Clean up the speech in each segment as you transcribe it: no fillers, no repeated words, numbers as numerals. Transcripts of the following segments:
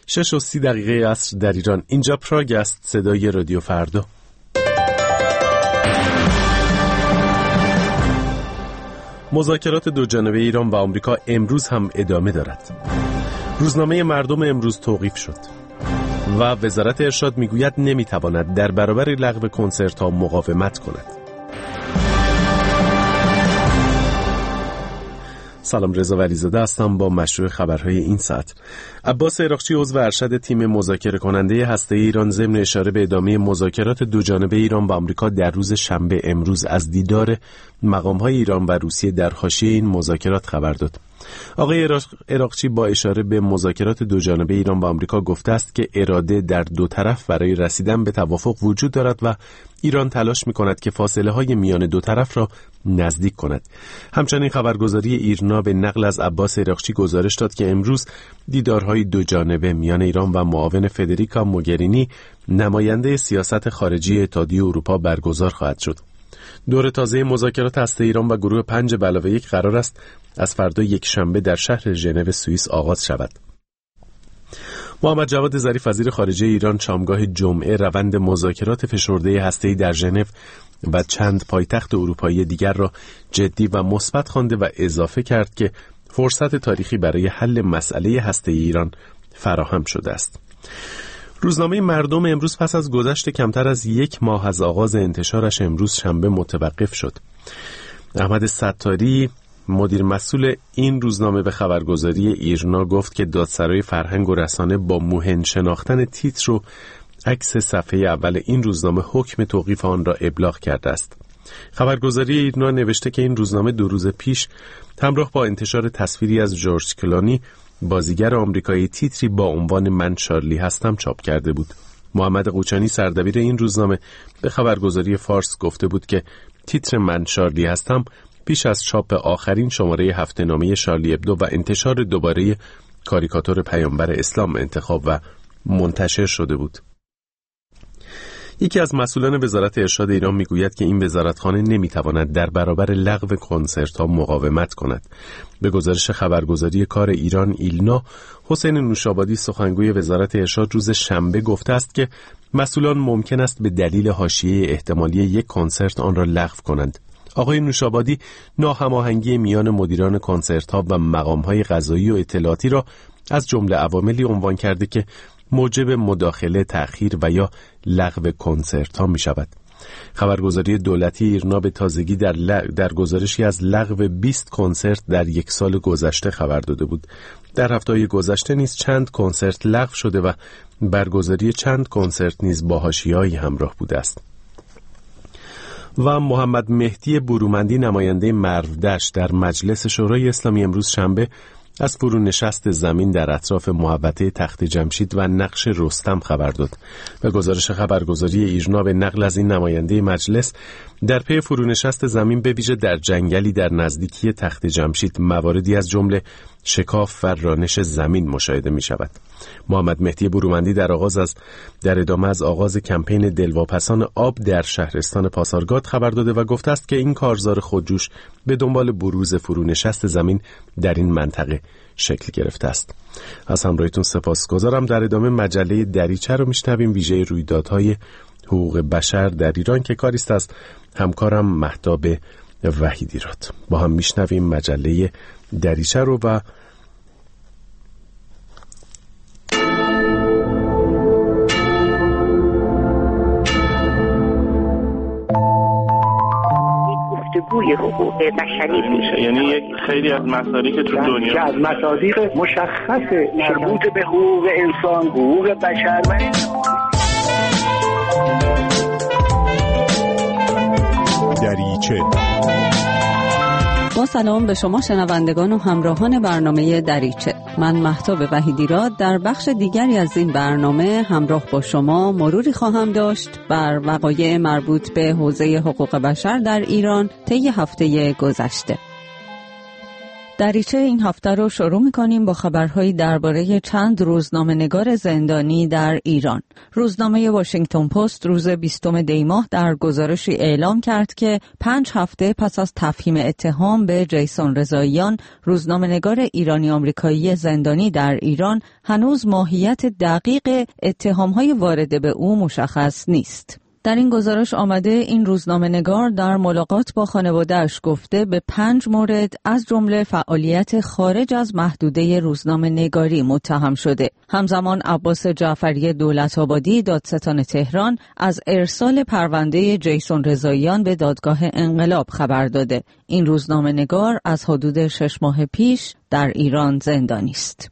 6:30 عصر در ایران. اینجا پراگ است، صدای رادیو فردا. مذاکرات دوجانبه ایران و آمریکا امروز هم ادامه دارد. روزنامه مردم امروز توقیف شد و وزارت ارشاد میگوید نمیتواند در برابر لغو کنسرت‌ها مقاومت کند. سلام، رضا ولیزاده هستم با مشروع خبرهای این ساعت. عباس عراقچی عضو ارشد تیم مذاکره کننده هسته‌ای ایران ضمن اشاره به ادامه مذاکرات دوجانبه ایران و آمریکا در روز شنبه امروز از دیدار مقام‌های ایران و روسیه در حاشیه این مذاکرات خبر داد. آقای عراقچی با اشاره به مذاکرات دوجانبه ایران و آمریکا گفته است که اراده در دو طرف برای رسیدن به توافق وجود دارد و ایران تلاش می‌کند که فاصله‌های میان دو طرف را نزدیک کند. همچنین خبرگزاری ایرنا به نقل از عباس عراقچی گزارش داد که امروز دیدارهای دوجانبه میان ایران و معاون فدریکا موگرینی نماینده سیاست خارجی اتحادیه اروپا برگزار خواهد شد. دور تازه مذاکرات هسته ایران و گروه 5+1 قرار است از فردا یک شنبه در شهر ژنو سوئیس آغاز شود. محمد جواد ظریف وزیر خارجه ایران شامگاه جمعه روند مذاکرات فشرده هسته‌ای در ژنو و چند پایتخت اروپایی دیگر را جدی و مثبت خوانده و اضافه کرد که فرصت تاریخی برای حل مسئله هسته‌ای ایران فراهم شده است. روزنامه مردم امروز پس از گذشت کمتر از یک ماه از آغاز انتشارش امروز شنبه متوقف شد. احمد ستاری مدیر مسئول این روزنامه به خبرگزاری ایرنا گفت که دادسرای فرهنگ و رسانه با موهن شناختن تیتر و عکس صفحه اول این روزنامه حکم توقیف آن را ابلاغ کرده است. خبرگزاری ایرنا نوشته که این روزنامه 2 روز پیش همراه با انتشار تصویری از جورج کلونی بازیگر آمریکایی تیتری با عنوان من شارلی هستم چاپ کرده بود. محمد قوچانی سردبیر این روزنامه به خبرگزاری فارس گفته بود که تیتر من شارلی هستم پیش از چاپ آخرین شماره هفته‌نامه شارلی ابدو و انتشار دوباره کاریکاتور پیامبر اسلام انتخاب و منتشر شده بود. یکی از مسئولان وزارت ارشاد ایران میگوید که این وزارتخانه نمیتواند در برابر لغو کنسرت‌ها مقاومت کند. به گزارش خبرگزاری کار ایران ایلنا، حسین نوشابادی سخنگوی وزارت ارشاد روز شنبه گفته است که مسئولان ممکن است به دلیل حاشیه احتمالی یک کنسرت آن را لغو کنند. آقای نوشابادی ناهماهنگی میان مدیران کنسرت‌ها و مقام‌های قضایی و اطلاعاتی را از جمله عواملی عنوان کرده که موجب مداخله، تأخیر و یا لغو کنسرت‌ها می‌شود. خبرگزاری دولتی ایرنا به تازگی در گزارشی از لغو 20 کنسرت در یک سال گذشته خبر داده بود. در هفته‌های گذشته نیز چند کنسرت لغو شده و برگزاری چند کنسرت نیز با حاشیه‌ای همراه بوده است. و محمد مهدی برومندی نماینده مرودشت در مجلس شورای اسلامی امروز شنبه از فرونشست زمین در اطراف محوطه تخت جمشید و نقش رستم خبر داد. به گزارش خبرگزاری ایرنا به نقل از این نماینده مجلس، در پی فرونشست زمین به ویژه در جنگلی در نزدیکی تخت جمشید مواردی از جمله شکاف و رانش زمین مشاهده می شود. محمد مهدی برومندی در ادامه از آغاز کمپین دلواپسان آب در شهرستان پاسارگاد خبر داده و گفته است که این کارزار خودجوش به دنبال بروز فرونشست زمین در این منطقه شکل گرفته است. از همراهیتون سپاسگزارم. در ادامه مجله دریچه رو میشنویم، ویژه رویدادهای حقوق بشر در ایران که کاریست از همکارم مهتاب وحیدیراد. با هم میشنویم مجله دریچه رو و گفتگوی حقوق بشری میشه، یعنی یک خیلی از مسائلی که تو دنیا از مصادیق مشخص مربوط به حقوق انسان، حقوق بشر و دریچه. با سلام به شما شنوندگان و همراهان برنامه دریچه. من مهتاب وحیدیراد در بخش دیگری از این برنامه همراه با شما مروری خواهم داشت بر وقایع مربوط به حوزه حقوق بشر در ایران طی هفته گذشته. دریچه این هفته رو شروع می‌کنیم با خبرهایی درباره چند روزنامه‌نگار زندانی در ایران. روزنامه واشنگتن پست روز 20 دی ماه در گزارشی اعلام کرد که 5 هفته پس از تفهیم اتهام به جیسون رضاییان، روزنامه‌نگار ایرانی آمریکایی زندانی در ایران، هنوز ماهیت دقیق اتهام‌های وارده به او مشخص نیست. در این گزارش آمده این روزنامه‌نگار در ملاقات با خانواده‌اش گفته به 5 مورد از جمله فعالیت خارج از محدوده روزنامه‌نگاری متهم شده. همزمان عباس جعفری دولت‌آبادی دادستان تهران از ارسال پرونده جیسون رضاییان به دادگاه انقلاب خبر داده. این روزنامه‌نگار از حدود 6 ماه پیش در ایران زندانی است.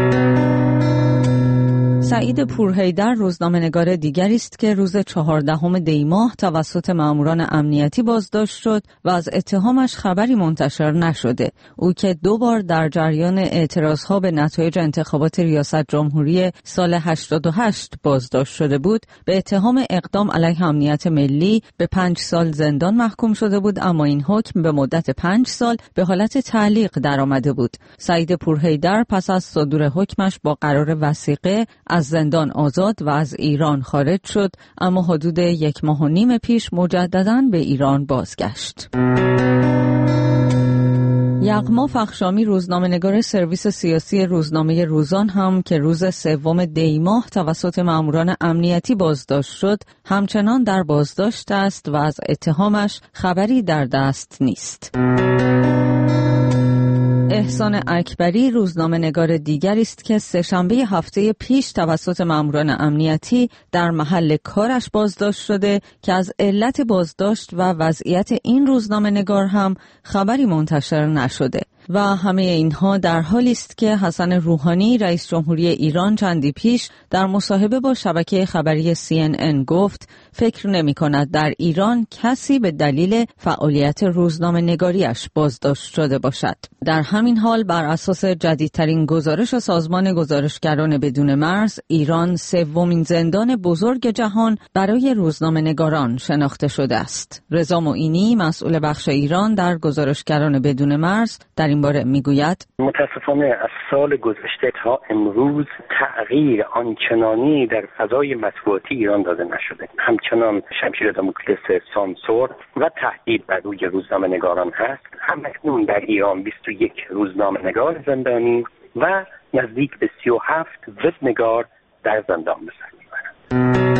سعید پورحیدر روزنامه‌نگار دیگری است که روز 14 دی ماه توسط ماموران امنیتی بازداشت شد و از اتهامش خبری منتشر نشده. او که 2 بار در جریان اعتراضها به نتایج انتخابات ریاست جمهوری سال 88 بازداشت شده بود، به اتهام اقدام علیه امنیت ملی به 5 سال زندان محکوم شده بود، اما این حکم به مدت 5 سال به حالت تعلیق درآمده بود. سعید پورحیدر پس از صدور حکمش با قرار وثیقه از زندان آزاد و از ایران خارج شد، اما حدود 1.5 ماه پیش مجدداً به ایران بازگشت. یغما فخشامی روزنامه‌نگار سرویس سیاسی روزنامه روزان هم که روز 3 دی ماه توسط ماموران امنیتی بازداشت شد، همچنان در بازداشت است و از اتهامش خبری در دست نیست. احسان اکبری روزنامه‌نگار دیگری است که سه‌شنبه هفته پیش توسط ماموران امنیتی در محل کارش بازداشت شده که از علت بازداشت و وضعیت این روزنامه‌نگار هم خبری منتشر نشده. و همه اینها در حالی است که حسن روحانی رئیس جمهوری ایران چندی پیش در مصاحبه با شبکه خبری CNN گفت فکر نمی‌کند در ایران کسی به دلیل فعالیت روزنامه‌نگاریش بازداشت شده باشد. در همین حال بر اساس جدیدترین گزارش سازمان گزارشگران بدون مرز، ایران 3مین زندان بزرگ جهان برای روزنامه‌نگاران شناخته شده است. رضا معینی مسئول بخش ایران در گزارشگران بدون مرز در این باره میگوید متاسفانه از سال گذشته تا امروز تغییر آنچنانی در فضای مطبوعاتی ایران داده نشده. همچنان شمشیر داموکلس سانسور و تهدید بر روی روزنامه‌نگاران هست. همکنون در ایران 21 روزنامه‌نگار زندانی و نزدیک به 37 وبنگار در زندان به سر میبرند.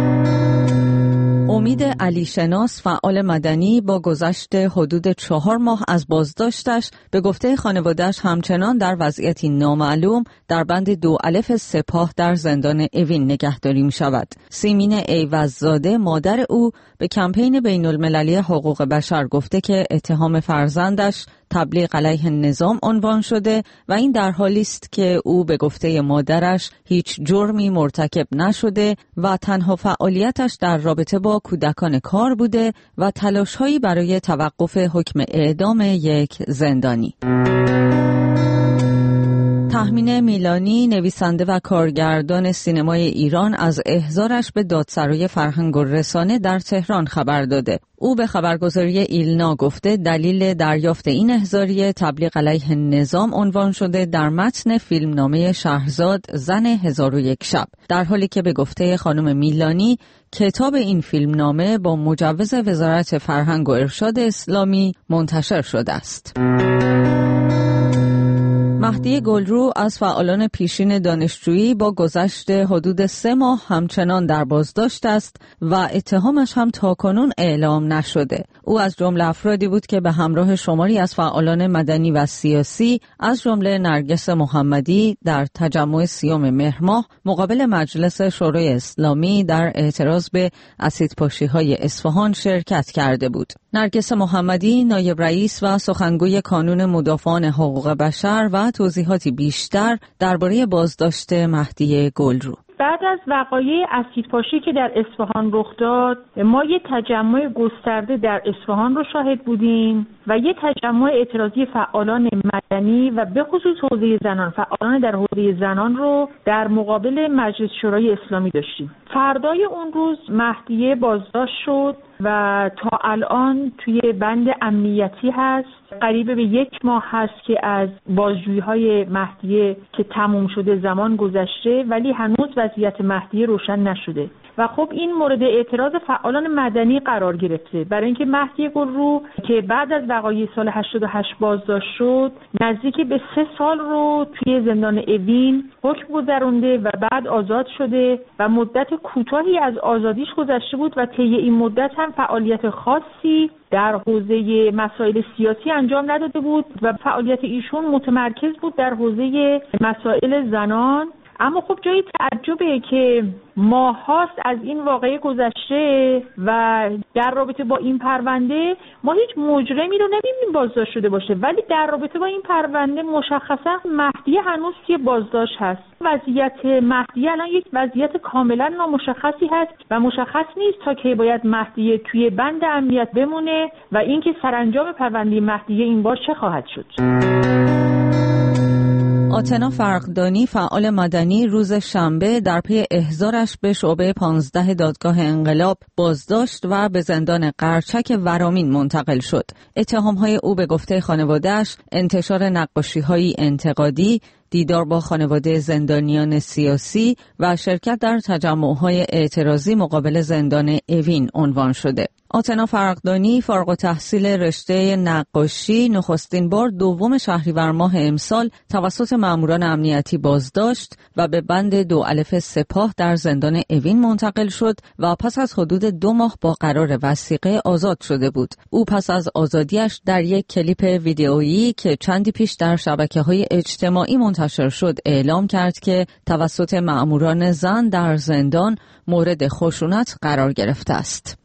امید علی شناس فعال مدنی با گذشت حدود 4 ماه از بازداشتش به گفته خانواده‌اش همچنان در وضعیتی نامعلوم در بند 2 الف سپاه در زندان اوین نگهداری می شود. سیمین ایوززاده مادر او به کمپین بین المللی حقوق بشر گفته که اتهام فرزندش تبلیغ علیه نظام عنوان شده و این در حالی است که او به گفته مادرش هیچ جرمی مرتکب نشده و تنها فعالیتش در رابطه با کودکان کار بوده و تلاش‌هایی برای توقف حکم اعدام یک زندانی. تهمین میلانی نویسنده و کارگردان سینمای ایران از احضارش به دادسرای فرهنگ و رسانه در تهران خبر داده. او به خبرگزاری ایلنا گفته دلیل دریافت این احضاریه تبلیغ علیه نظام عنوان شده در متن فیلمنامه شهرزاد زن 1001 شب، در حالی که به گفته خانم میلانی کتاب این فیلمنامه با مجوز وزارت فرهنگ و ارشاد اسلامی منتشر شده است. مهدی گلرو از فعالان پیشین دانشجویی با گذشت حدود 3 ماه همچنان در بازداشت است و اتهامش هم تاکنون اعلام نشده. او از جمله افرادی بود که به همراه شماری از فعالان مدنی و سیاسی از جمله نرگس محمدی در تجمع 30 مهر ماه مقابل مجلس شورای اسلامی در اعتراض به اسیدپاشی‌های اصفهان شرکت کرده بود. نرگس محمدی نایب رئیس و سخنگوی کانون مدافعان حقوق بشر و توضیحاتی بیشتر درباره بازداشت مهدی گلرو. بعد از وقایع اسیدپاشی که در اصفهان رخ داد، ما یک تجمع گسترده در اصفهان رو شاهد بودیم و یک تجمع اعتراضی فعالان مدنی و به خصوص حوزه زنان، فعالان در حوزه زنان رو در مقابل مجلس شورای اسلامی داشتیم. فردای اون روز مهدیه بازداشت شد و تا الان توی بند امنیتی هست. قریب به 1 ماه هست که از بازجویی‌های مهدیه که تموم شده زمان گذشته، ولی هنوز وضعیت مهدیه روشن نشده و خب این مورد اعتراض فعالان مدنی قرار گرفته، برای اینکه مهدی گلرو که بعد از وقایع سال 88 بازداشت شد نزدیک به 3 سال رو توی زندان اوین حکم گذرونده و بعد آزاد شده و مدت کوتاهی از آزادیش گذشته بود و طی این مدت هم فعالیت خاصی در حوزه مسائل سیاسی انجام نداده بود و فعالیت ایشون متمرکز بود در حوزه مسائل زنان. اما خب جای تعجبه که ماهاست از این واقعه گذشته و در رابطه با این پرونده ما هیچ مجرمی رو نمی‌بینیم بازداشت شده باشه، ولی در رابطه با این پرونده مشخصا مهدیه هنوز توی بازداشت هست. وضعیت مهدیه الان یک وضعیت کاملا نامشخصی هست و مشخص نیست تا کی باید مهدیه توی بند امنیت بمونه و اینکه سرانجام پرونده مهدیه این بار چه خواهد شد. آتنا فرقدانی، فعال مدنی، روز شنبه در پی احضارش به شعبه 15 دادگاه انقلاب بازداشت و به زندان قرچک ورامین منتقل شد. اتهام‌های او به گفته خانواده‌اش انتشار نقاشی‌های انتقادی، دیدار با خانواده زندانیان سیاسی و شرکت در تجمع‌های اعتراضی مقابل زندان اوین عنوان شده. آتنا فرقدانی فارغ التحصیل رشته نقاشی نخستین بار 2 شهریور ماه امسال توسط ماموران امنیتی بازداشت و به بند 2 الف سپاه در زندان اوین منتقل شد و پس از حدود 2 ماه با قرار وثیقه آزاد شده بود. او پس از آزادیش در یک کلیپ ویدئویی که چندی پیش در شبکه‌های اجتماعی منتشر شد اعلام کرد که توسط ماموران زن در زندان مورد خشونت قرار گرفته است.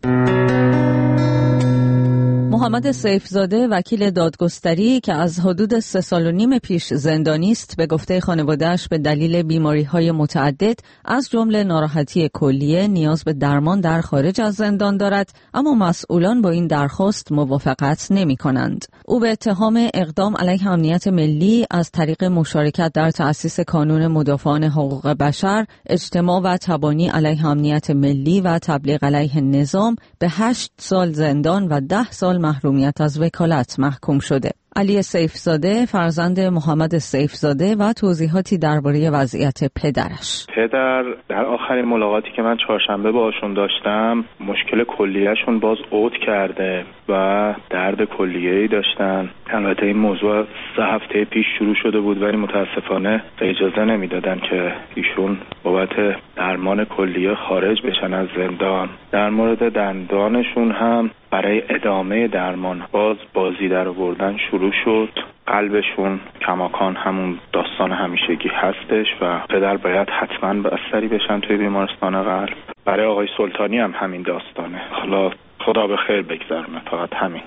محمد سیفزاده، وکیل دادگستری که از حدود 3 سال و نیم پیش زندانی است، به گفته خانواده‌اش به دلیل بیماری‌های متعدد از جمله ناراحتی کلیه نیاز به درمان در خارج از زندان دارد، اما مسئولان با این درخواست موافقت نمی‌کنند. او به اتهام اقدام علیه امنیت ملی از طریق مشارکت در تأسیس کانون مدافعان حقوق بشر، اجتماع و تبانی علیه امنیت ملی و تبلیغ علیه نظام به 8 سال زندان و 10 سال محرومیت از وکالت محکوم شده. علی سیفزاده، فرزند محمد سیفزاده، و توضیحاتی درباره وضعیت پدرش. پدر در آخرین ملاقاتی که من چهارشنبه باشون داشتم مشکل کلیهشون باز عود کرده و درد کلیه‌ای داشتن. البته این موضوع 3 هفته پیش شروع شده بود ولی متاسفانه اجازه نمیدادن که ایشون بابت درمان کلیه خارج بشن از زندان. در مورد دندانشون هم برای ادامه درمان باز بازی در آوردن شروع شد. قلبشون کماکان همون داستان همیشگی هستش و پدر باید حتما بستری بشن توی بیمارستان قلب. برای آقای سلطانی هم همین داستانه. خدا به خیر بگذرونه، فقط همین.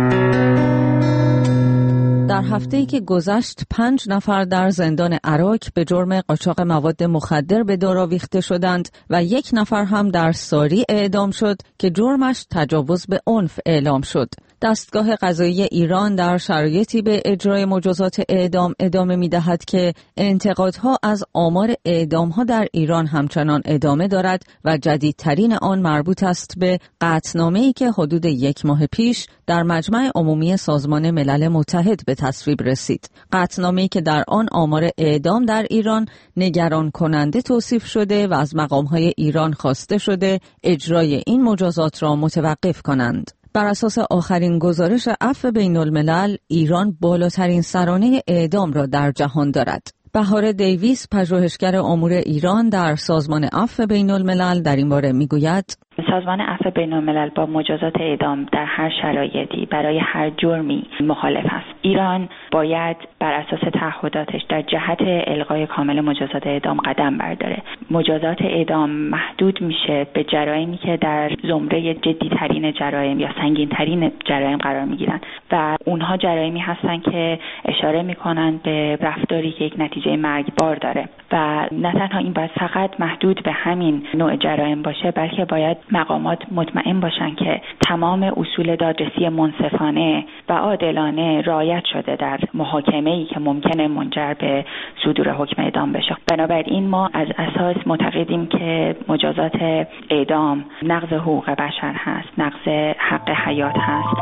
در هفته‌ای که گذشت 5 نفر در زندان عراق به جرم قاچاق مواد مخدر به دار آویخته شدند و 1 نفر هم در ساری اعدام شد که جرمش تجاوز به عنف اعلام شد. دستگاه قضایی ایران در شرایطی به اجرای مجازات اعدام ادامه می‌دهد که انتقادها از آمار اعدام‌ها در ایران همچنان ادامه دارد و جدیدترین آن مربوط است به قطعنامه‌ای که حدود 1 ماه پیش در مجمع عمومی سازمان ملل متحد به تصویب رسید. قطعنامه‌ای که در آن آمار اعدام در ایران نگران کننده توصیف شده و از مقام‌های ایران خواسته شده اجرای این مجازات را متوقف کنند. بر اساس آخرین گزارش عفو بین الملل، ایران بالاترین سرانه اعدام را در جهان دارد. بهار دیویس، پژوهشگر امور ایران در سازمان عفو بین الملل، در این باره میگوید: سازمان عفو بین‌الملل با مجازات اعدام در هر شرایطی برای هر جرمی مخالف است. ایران باید بر اساس تعهداتش در جهت الغای کامل مجازات اعدام قدم برداره. مجازات اعدام محدود میشه به جرایمی که در زمره جدی‌ترین جرایم یا سنگین‌ترین جرایم قرار میگیرن و اونها جرایمی هستن که اشاره میکنن به رفتاری که یک نتیجه مرگبار داره و نه تنها این باید فقط محدود به همین نوع جرایم باشه، بلکه باید مقامات مطمئن باشن که تمام اصول دادرسی منصفانه و عادلانه رعایت شده در محاکمه‌ای که ممکنه منجر به صدور حکم اعدام بشه. بنابراین ما از اساس معتقدیم که مجازات اعدام نقض حقوق بشر هست، نقض حق حیات هست.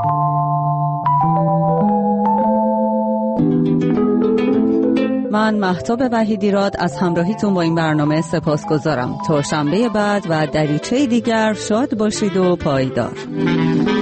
من مهتاب وحیدیراد از همراهیتون با این برنامه سپاسگزارم. تا شنبه بعد و دریچه دیگر شاد باشید و پایدار.